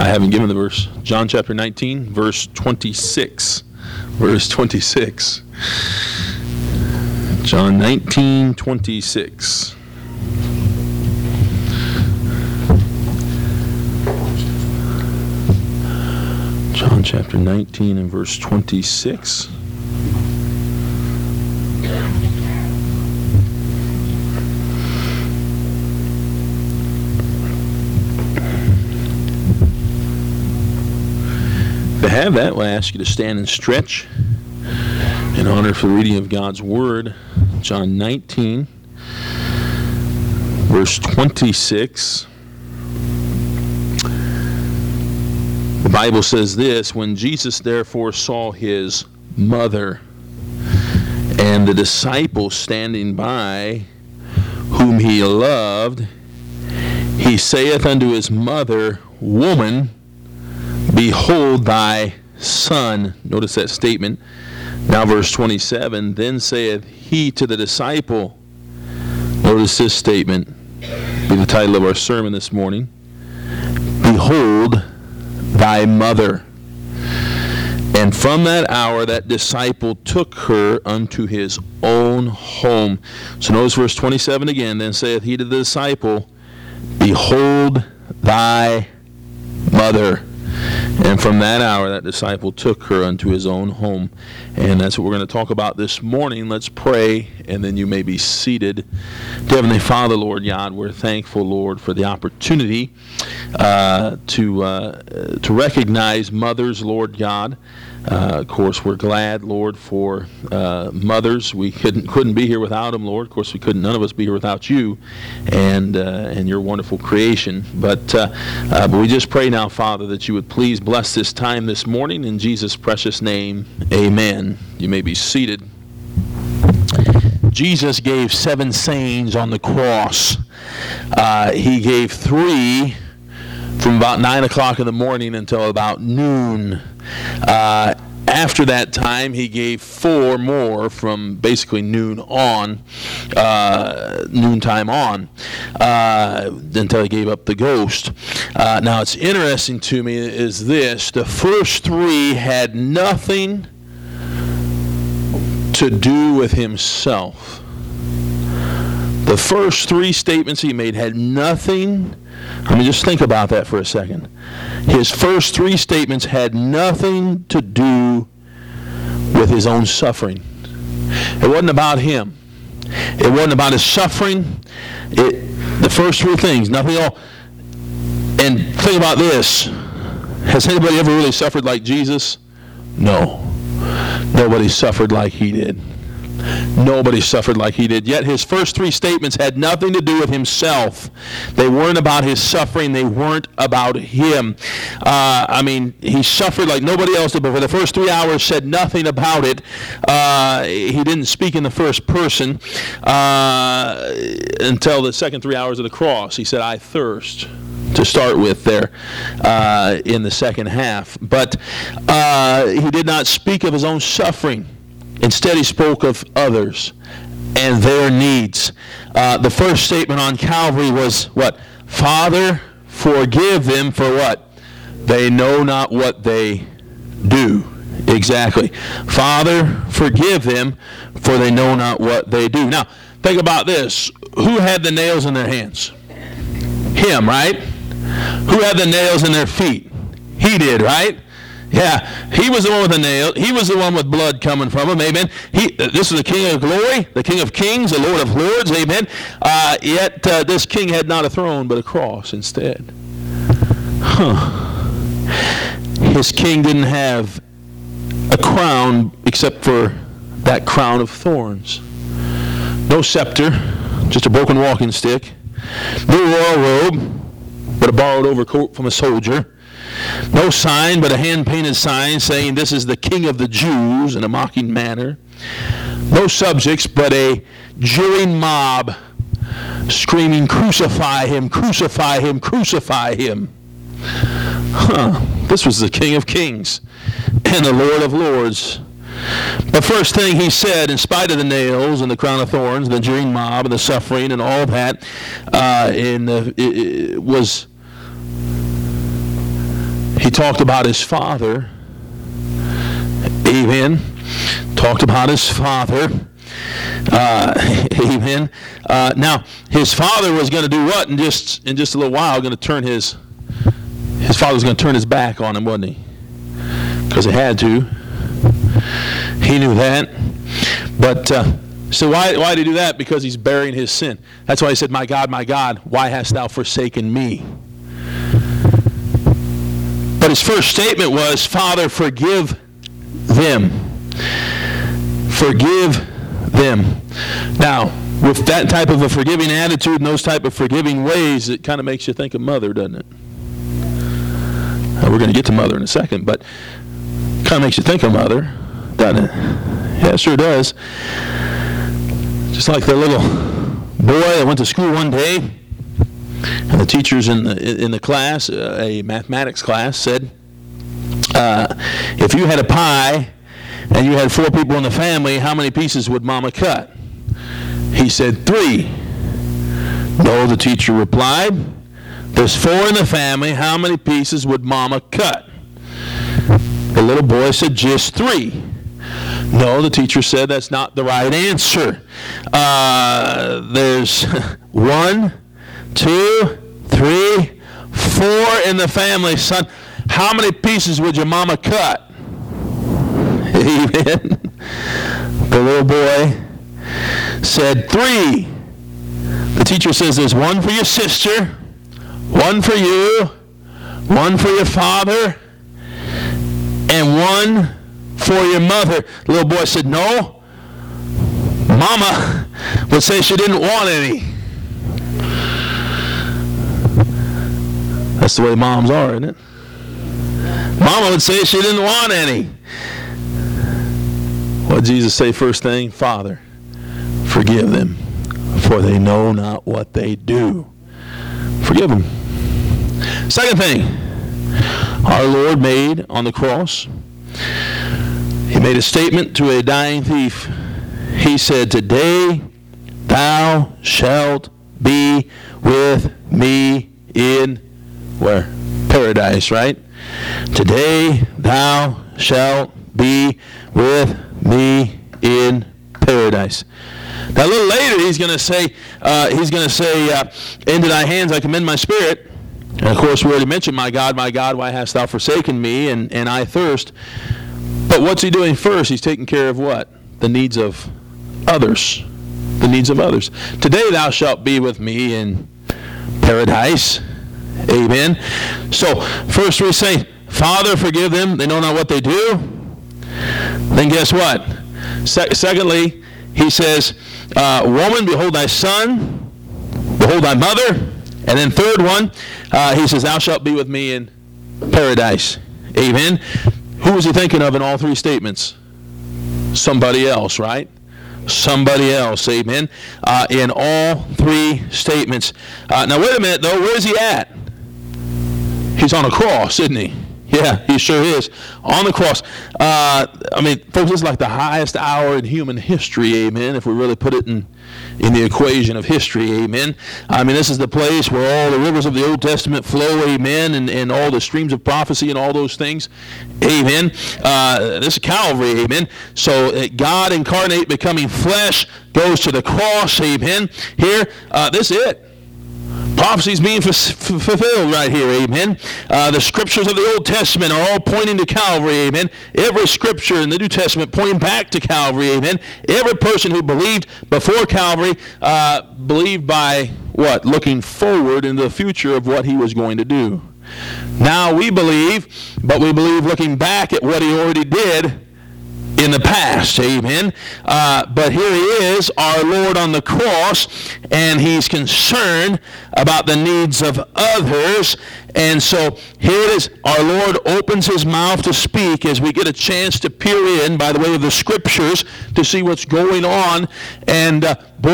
I haven't given the verse. John chapter 19, verse 26. Verse 26. John 19, 26. John chapter 19 and verse 26. If you have that, we'll ask you to stand and stretch in honor for the reading of God's Word. John 19, verse 26. The Bible says this: when Jesus therefore saw his mother and the disciples standing by, whom he loved, he saith unto his mother, Woman, behold thy son. Notice that statement. Now verse 27, then saith he to the disciple, notice this statement, be the title of our sermon this morning, Behold thy mother. And from that hour that disciple took her unto his own home. So notice verse 27 again, then saith he to the disciple, Behold thy mother. And from that hour, that disciple took her unto his own home. And that's what we're going to talk about this morning. Let's pray, and then you may be seated. Dear Heavenly Father, Lord God, we're thankful, Lord, for the opportunity to recognize mothers, Lord God. Of course, we're glad, Lord, for mothers. We couldn't be here without them, Lord. Of course, none of us be here without you and your wonderful creation. But we just pray now, Father, that you would please bless this time this morning. In Jesus' precious name, amen. You may be seated. Jesus gave 7 sayings on the cross. He gave 3 from about 9 o'clock in the morning until about noon. After that time, he gave 4 more from basically noontime on, until he gave up the ghost. Now, it's interesting to me is this: the first 3 had nothing to do with himself. The first 3 statements he made had nothing. I mean, just think about that for a second. His first 3 statements had nothing to do with his own suffering. It wasn't about him. It wasn't about his suffering. The first 3 things, nothing at all. And think about this. Has anybody ever really suffered like Jesus? No. Nobody suffered like he did. Nobody suffered like he did. Yet his first 3 statements had nothing to do with himself. They weren't about his suffering. They weren't about him. He suffered like nobody else did, but for the first 3 hours said nothing about it. He didn't speak in the first person until the second 3 hours of the cross. He said, I thirst, to start with there in the second half. But he did not speak of his own suffering. Instead, he spoke of others and their needs. The first statement on Calvary was what? Father, forgive them for what? They know not what they do. Exactly. Father, forgive them for they know not what they do. Now, think about this. Who had the nails in their hands? Him, right? Who had the nails in their feet? He did, right? Yeah, he was the one with the nail. He was the one with blood coming from him. Amen. This is the King of glory, the King of kings, the Lord of lords. Amen. Yet this king had not a throne but a cross instead. His king didn't have a crown except for that crown of thorns. No scepter, just a broken walking stick. No royal robe, but a borrowed overcoat from a soldier. No sign, but a hand-painted sign saying, this is the King of the Jews, in a mocking manner. No subjects, but a jeering mob screaming, crucify him, crucify him, crucify him. This was the King of Kings and the Lord of Lords. The first thing he said, in spite of the nails and the crown of thorns, the jeering mob and the suffering and all that, was, talked about his father. Amen. Talked about his father. Amen. Now, his father was going to do what in just a little while? Going to turn his father was going to turn his back on him, wasn't he? Because he had to. He knew that. But so why did he do that? Because he's bearing his sin. That's why he said, my God, why hast thou forsaken me? But his first statement was, Father, forgive them. Forgive them. Now, with that type of a forgiving attitude and those type of forgiving ways, it kind of makes you think of mother, doesn't it? We're going to get to mother in a second, but it kind of makes you think of mother, doesn't it? Yeah, it sure does. Just like the little boy that went to school one day, and the teachers in the class, a mathematics class, said, if you had a pie and you had 4 people in the family, how many pieces would Mama cut? He said 3. No, the teacher replied, there's 4 in the family, how many pieces would Mama cut? The little boy said just 3. No, the teacher said that's not the right answer. There's 1, 2, 3, 4 in the family, son. How many pieces would your mama cut? Amen. The little boy said 3. The teacher says there's 1 for your sister, 1 for you, 1 for your father, and 1 for your mother. The little boy said, no. Mama would say she didn't want any. That's the way moms are, isn't it? Mama would say she didn't want any. What did Jesus say first thing? Father, forgive them, for they know not what they do. Forgive them. Second thing, our Lord made on the cross, he made a statement to a dying thief. He said, today thou shalt be with me in where? Paradise, right? Today thou shalt be with me in paradise. Now a little later he's going to say, into thy hands I commend my spirit. And of course we already mentioned, my God, why hast thou forsaken me? And I thirst. But what's he doing first? He's taking care of what? The needs of others. The needs of others. Today thou shalt be with me in paradise. Amen. So first we say, Father, forgive them. They know not what they do. Then guess what? Secondly, he says, woman, behold thy son. Behold thy mother. And then third one, he says, thou shalt be with me in paradise. Amen. Who was he thinking of in all 3 statements? Somebody else, right? Somebody else. Amen. In all 3 statements. Now wait a minute though. Where is he at? He's on a cross, isn't he? Yeah, he sure is. On the cross. Folks, this is like the highest hour in human history, amen, if we really put it in the equation of history, amen. This is the place where all the rivers of the Old Testament flow, amen, and all the streams of prophecy and all those things, amen. This is Calvary, amen. So God incarnate, becoming flesh, goes to the cross, amen. Here, this is it. Prophecies being fulfilled right here, amen. The scriptures of the Old Testament are all pointing to Calvary, amen. Every scripture in the New Testament pointing back to Calvary, amen. Every person who believed before Calvary believed by what? Looking forward into the future of what he was going to do. Now we believe, but we believe looking back at what he already did in the past, amen. But here he is, our Lord on the cross, and he's concerned about the needs of others. And so here it is, our Lord opens his mouth to speak as we get a chance to peer in by the way of the scriptures to see what's going on. And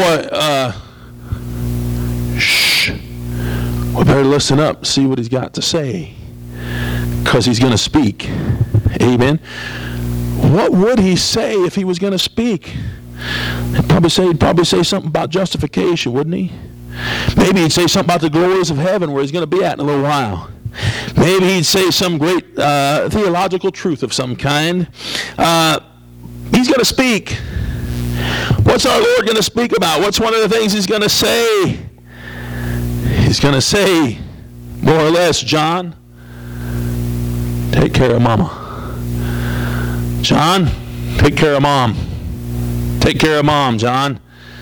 we better listen up, see what he's got to say, because he's going to speak, amen. What would he say if he was going to speak? He'd probably say something about justification, wouldn't he? Maybe he'd say something about the glories of heaven where he's going to be at in a little while. Maybe he'd say some great theological truth of some kind. He's going to speak. What's our Lord going to speak about? What's one of the things he's going to say? He's going to say, more or less, John, take care of Mama. John, take care of Mom. Take care of Mom, John.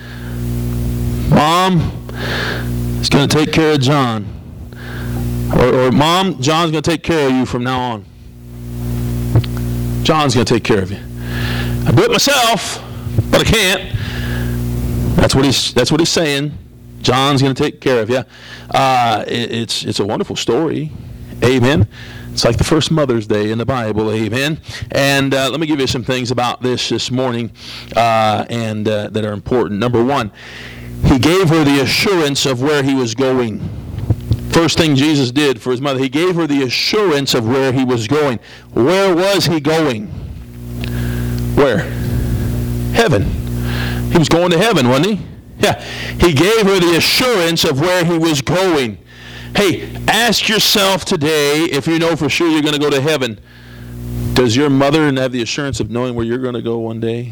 Mom is going to take care of John. Or Mom, John's going to take care of you from now on. John's going to take care of you. I do it myself, but I can't. That's what he's saying. John's going to take care of you. It's a wonderful story. Amen. It's like the first Mother's Day in the Bible. Amen. And let me give you some things about this morning and that are important. Number one, he gave her the assurance of where he was going. First thing Jesus did for his mother, he gave her the assurance of where he was going. Where was he going? Where? Heaven. He was going to heaven, wasn't he? Yeah. He gave her the assurance of where he was going. Hey, ask yourself today, if you know for sure you're going to go to heaven, does your mother have the assurance of knowing where you're going to go one day?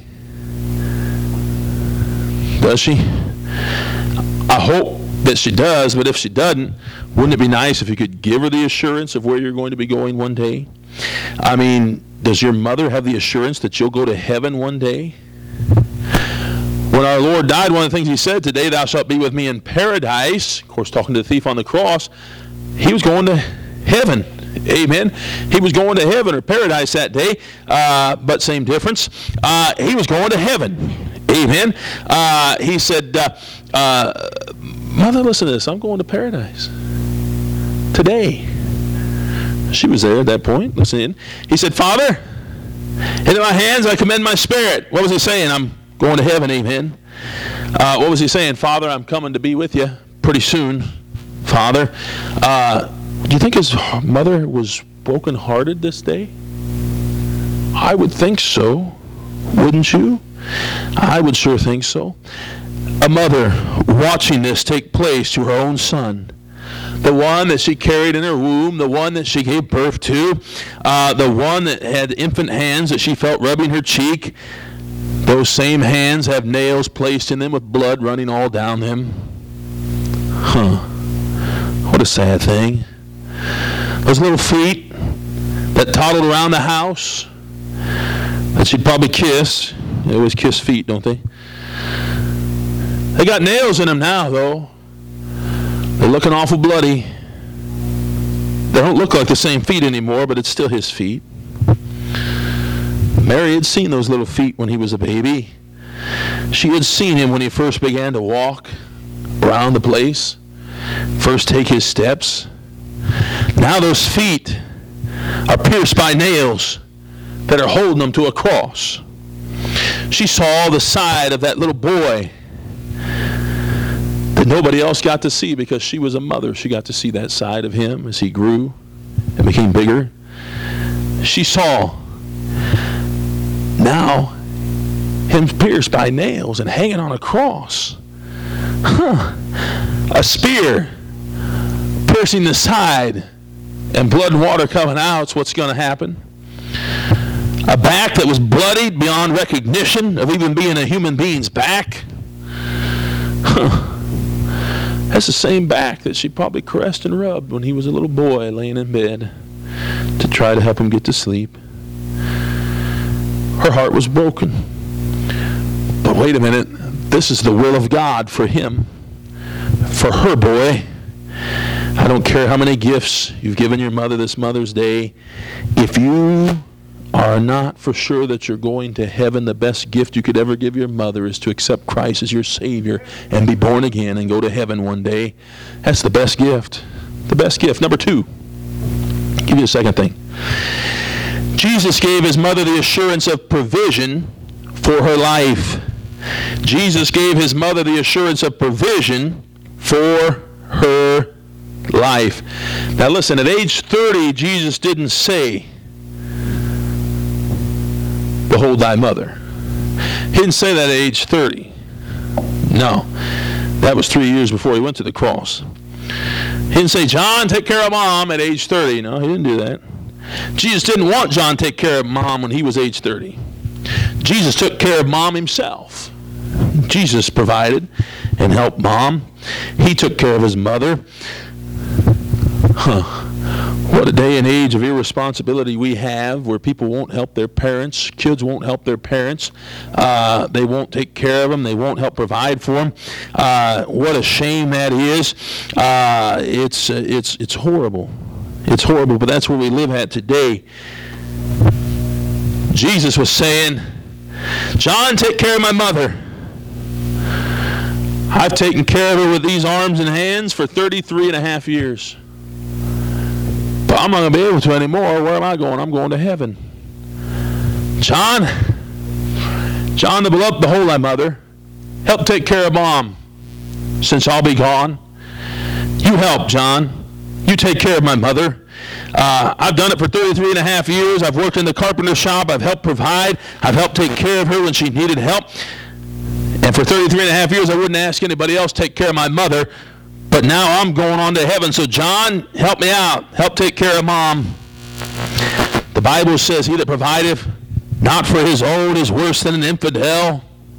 Does she? I hope that she does, but if she doesn't, wouldn't it be nice if you could give her the assurance of where you're going to be going one day? I mean, does your mother have the assurance that you'll go to heaven one day? When our Lord died, one of the things he said, today thou shalt be with me in paradise, of course talking to the thief on the cross, he was going to heaven. Amen. He was going to heaven or paradise that day, but same difference. He was going to heaven. Amen. He said, Mother, listen to this. I'm going to paradise today. She was there at that point. Listen in. He said, Father, into my hands I commend my spirit. What was he saying? I'm going to heaven. Amen. What was he saying? Father, I'm coming to be with you pretty soon. Father. Do you think his mother was brokenhearted this day? I would think so. Wouldn't you? I would sure think so. A mother watching this take place to her own son, the one that she carried in her womb, the one that she gave birth to, the one that had infant hands that she felt rubbing her cheek. Those same hands have nails placed in them with blood running all down them. What a sad thing. Those little feet that toddled around the house that she'd probably kiss. They always kiss feet, don't they? They got nails in them now, though. They're looking awful bloody. They don't look like the same feet anymore, but it's still his feet. Mary had seen those little feet when he was a baby. She had seen him when he first began to walk around the place, first take his steps. Now those feet are pierced by nails that are holding them to a cross. She saw the side of that little boy that nobody else got to see because she was a mother. She got to see that side of him as he grew and became bigger. She saw now him pierced by nails and hanging on a cross. A spear piercing the side and blood and water coming out is what's going to happen. A back that was bloodied beyond recognition of even being a human being's back. That's the same back that she probably caressed and rubbed when he was a little boy laying in bed to try to help him get to sleep. Her heart was broken. But wait a minute, this is the will of God for him, for her boy. I don't care how many gifts you've given your mother this Mother's Day. If you are not for sure that you're going to heaven, the best gift you could ever give your mother is to accept Christ as your Savior and be born again and go to heaven one day. That's the best gift. The best gift. Number two, I'll give you a second thing. Jesus gave his mother the assurance of provision for her life. Jesus gave his mother the assurance of provision for her life. Now listen, at age 30, Jesus didn't say, behold thy mother. He didn't say that at age 30. No. That was 3 years before he went to the cross. He didn't say, John, take care of mom at age 30. No, he didn't do that. Jesus didn't want John to take care of mom when he was age 30. Jesus took care of mom himself. Jesus provided and helped mom. He took care of his mother. What a day and age of irresponsibility we have, where people won't help their parents. Kids won't help their parents. They won't take care of them. They won't help provide for them. What a shame that is. It's horrible. It's horrible, but that's where we live at today. Jesus was saying, John, take care of my mother. I've taken care of her with these arms and hands for 33 and a half years. But I'm not going to be able to anymore. Where am I going? I'm going to heaven. John, the beloved, behold thy mother. Help take care of mom, since I'll be gone. You help, John. You take care of my mother. I've done it for 33 and a half years. I've worked in the carpenter shop. I've helped provide. I've helped take care of her when she needed help. And for 33 and a half years, I wouldn't ask anybody else to take care of my mother. But now I'm going on to heaven. So John, help me out. Help take care of mom. The Bible says, he that provideth not for his own is worse than an infidel.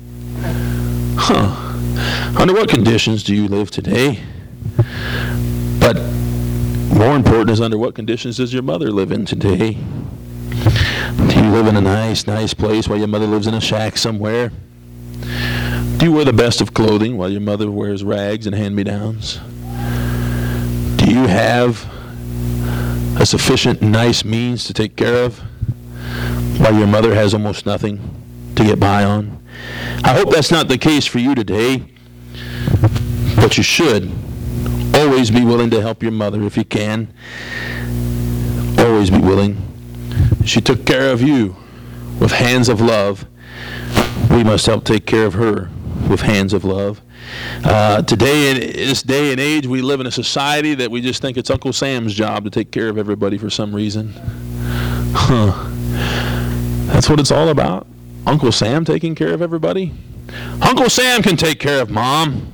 Under what conditions do you live today? But more important is, under what conditions does your mother live in today? Do you live in a nice place while your mother lives in a shack somewhere? Do you wear the best of clothing while your mother wears rags and hand-me-downs? Do you have a sufficient nice means to take care of while your mother has almost nothing to get by on? I hope that's not the case for you today, but you should always be willing to help your mother if you can. Always be willing. She took care of you with hands of love. We must help take care of her with hands of love. Today, in this day and age, we live in a society that we just think it's Uncle Sam's job to take care of everybody for some reason. That's what it's all about? Uncle Sam taking care of everybody? Uncle Sam can take care of mom.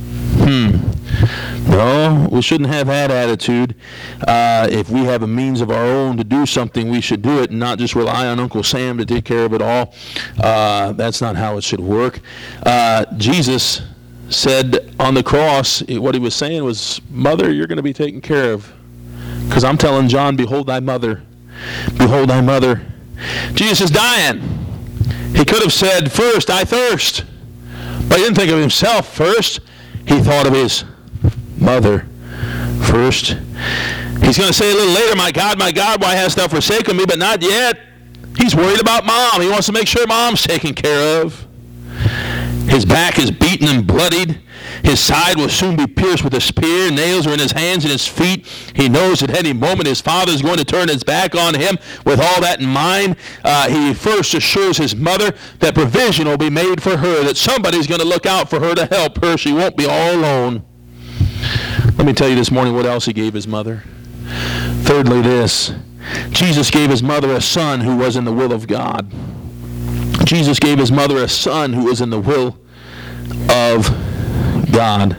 No, we shouldn't have that attitude. If we have a means of our own to do something, we should do it and not just rely on Uncle Sam to take care of it all. That's not how it should work. Jesus said on the cross, what he was saying was, Mother, you're going to be taken care of. Because I'm telling John, behold thy mother. Behold thy mother. Jesus is dying. He could have said, first, I thirst. But he didn't think of himself first. He thought of his mother first. He's going to say a little later, my God, why hast thou forsaken me? But not yet. He's worried about mom. He wants to make sure mom's taken care of. His back is beaten and bloodied. His side will soon be pierced with a spear. Nails are in his hands and his feet. He knows at any moment his father is going to turn his back on him. With all that in mind, he first assures his mother that provision will be made for her, that somebody's going to look out for her to help her. She won't be all alone. Let me tell you this morning what else he gave his mother. Thirdly, this. Jesus gave his mother a son who was in the will of God. Jesus gave his mother a son who was in the will of God.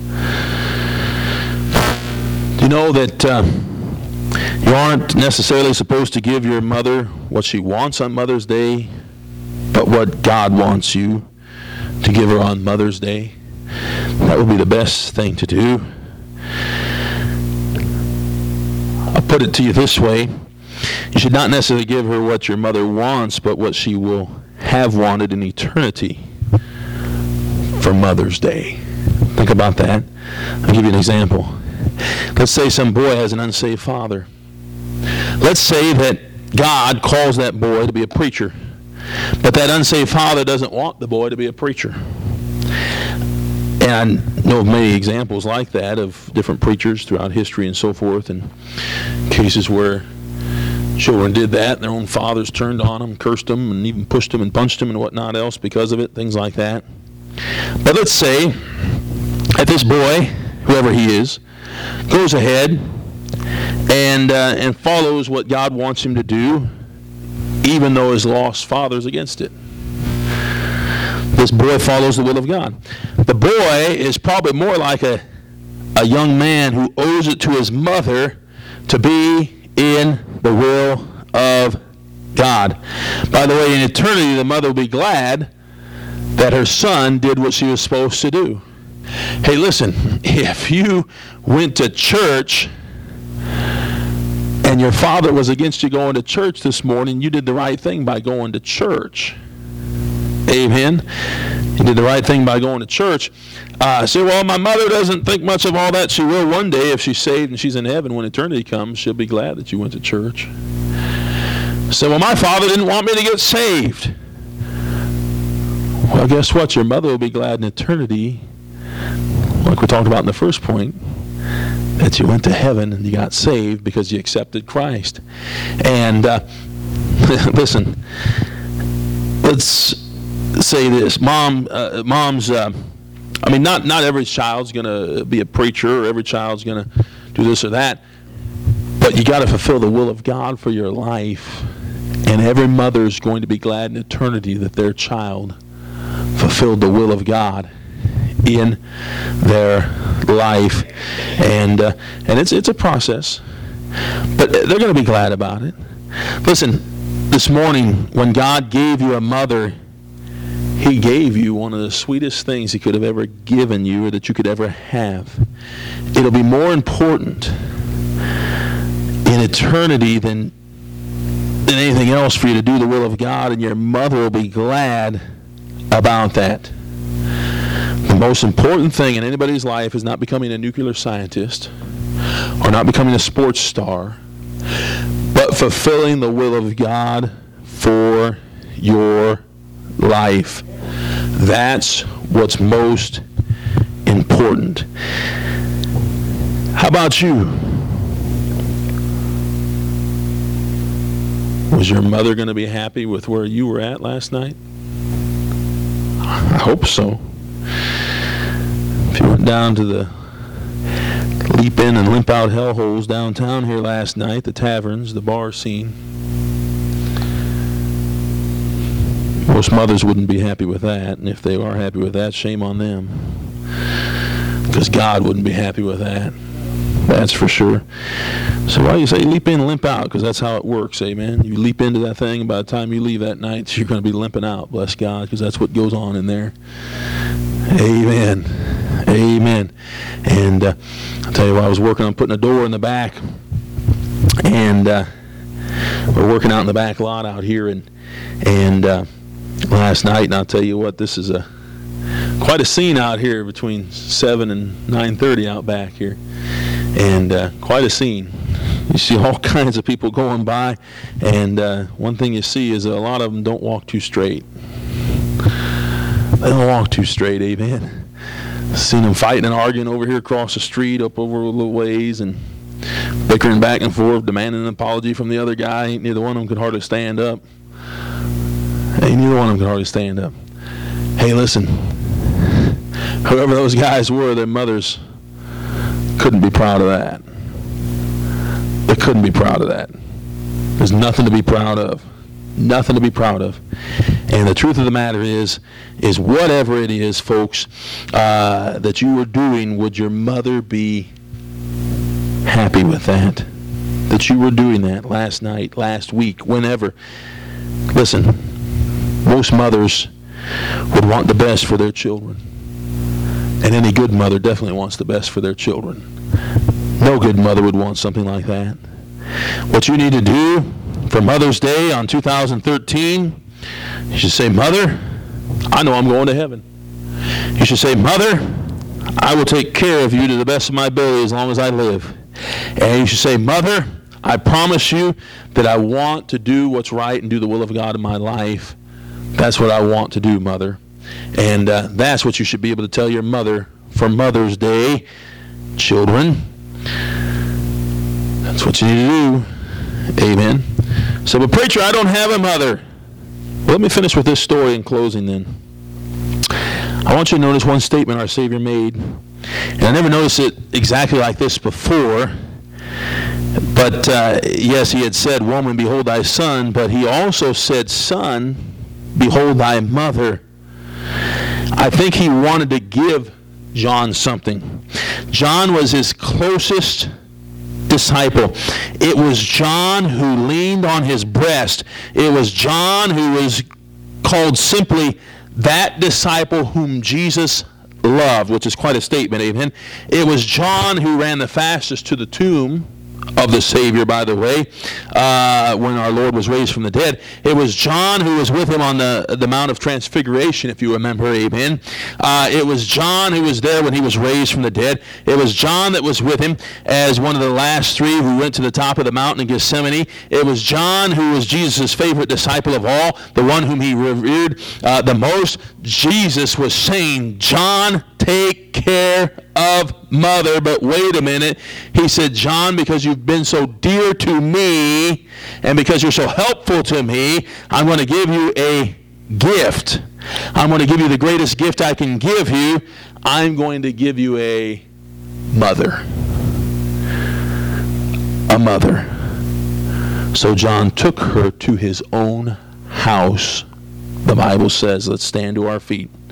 Do you know that you aren't necessarily supposed to give your mother what she wants on Mother's Day, but what God wants you to give her on Mother's Day? That would be the best thing to do. I'll put it to you this way. You should not necessarily give her what your mother wants, but what she will have wanted in eternity for Mother's Day. Think about that. I'll give you an example. Let's say some boy has an unsaved father. Let's say that God calls that boy to be a preacher, but that unsaved father doesn't want the boy to be a preacher. And I know of many examples like that of different preachers throughout history and so forth, and cases where children did that, and their own fathers turned on them, cursed them, and even pushed them and punched them and whatnot else because of it, things like that. But let's say that this boy, whoever he is, goes ahead and follows what God wants him to do, even though his lost father's against it. This boy follows the will of God. The boy is probably more like a a young man who owes it to his mother to be in the will of God. By the way, in eternity, the mother will be glad that her son did what she was supposed to do. Hey, listen, if you went to church and your father was against you going to church this morning, you did the right thing by going to church. Amen. You did the right thing by going to church. Say, well, my mother doesn't think much of all that. She will one day if she's saved and she's in heaven. When eternity comes, she'll be glad that you went to church. Say, well, my father didn't want me to get saved. Well, guess what? Your mother will be glad in eternity, like we talked about in the first point, that you went to heaven and you got saved because you accepted Christ. And listen, let's say this. Not every child's going to be a preacher, or every child's going to do this or that, but you got to fulfill the will of God for your life. And every mother is going to be glad in eternity that their child fulfilled the will of God in their life. And it's a process, but they're going to be glad about it. Listen, this morning, when God gave you a mother, He gave you one of the sweetest things He could have ever given you, or that you could ever have. It'll be more important in eternity than anything else for you to do the will of God, and your mother will be glad about that. The most important thing in anybody's life is not becoming a nuclear scientist or not becoming a sports star, but fulfilling the will of God for your life. That's what's most important. How about you? Was your mother going to be happy with where you were at last night? I hope so. If you went down to the leap in and limp out hellholes downtown here last night, the taverns, the bar scene, most mothers wouldn't be happy with that, and if they are happy with that, shame on them, because God wouldn't be happy with that. That's for sure. So why do you say leap in, limp out? Because that's how it works, amen. You leap into that thing, and by the time you leave that night, you're going to be limping out, bless God, because that's what goes on in there. Amen. Amen. And I'll tell you what, I was working on putting a door in the back, and we're working out in the back lot out here, and last night, and I'll tell you what, this is quite a scene out here between 7 and 9:30 out back here. And quite a scene. You see all kinds of people going by, and one thing you see is a lot of them don't walk too straight. They don't walk too straight, amen. I've seen them fighting and arguing over here across the street, up over a little ways, and bickering back and forth, demanding an apology from the other guy. Ain't neither one of them could hardly stand up. Ain't neither one of them could hardly stand up. Hey, listen, whoever those guys were, their mothers couldn't be proud of that. They couldn't be proud of that. There's nothing to be proud of. Nothing to be proud of. And the truth of the matter is whatever it is, folks, that you were doing, would your mother be happy with that? That you were doing that last night, last week, whenever. Listen, most mothers would want the best for their children. And any good mother definitely wants the best for their children. No good mother would want something like that. What you need to do for Mother's Day on 2013, you should say, Mother, I know I'm going to heaven. You should say, Mother, I will take care of you to the best of my ability as long as I live. And you should say, Mother, I promise you that I want to do what's right and do the will of God in my life. That's what I want to do, Mother. And that's what you should be able to tell your mother for Mother's Day, children. That's what you need to do. Amen. So, but preacher, I don't have a mother. Well, let me finish with this story in closing then. I want you to notice one statement our Savior made. And I never noticed it exactly like this before. But yes, he had said, Woman, behold thy son. But he also said, Son, behold thy mother. I think he wanted to give John something. John was his closest disciple. It was John who leaned on his breast. It was John who was called simply that disciple whom Jesus loved, which is quite a statement, amen. It was John who ran the fastest to the tomb of the Savior, by the way, when our Lord was raised from the dead. It was John who was with him on the Mount of Transfiguration, if you remember, amen. It was John who was there when he was raised from the dead. It was John that was with him as one of the last three who went to the top of the mountain in Gethsemane. It was John who was Jesus' favorite disciple of all, the one whom he revered the most. Jesus was saying, John, take care of mother. But wait a minute. He said, John, because you've been so dear to me and because you're so helpful to me, I'm going to give you a gift. I'm going to give you the greatest gift I can give you. I'm going to give you a mother. A mother. So John took her to his own house. The Bible says, let's stand to our feet.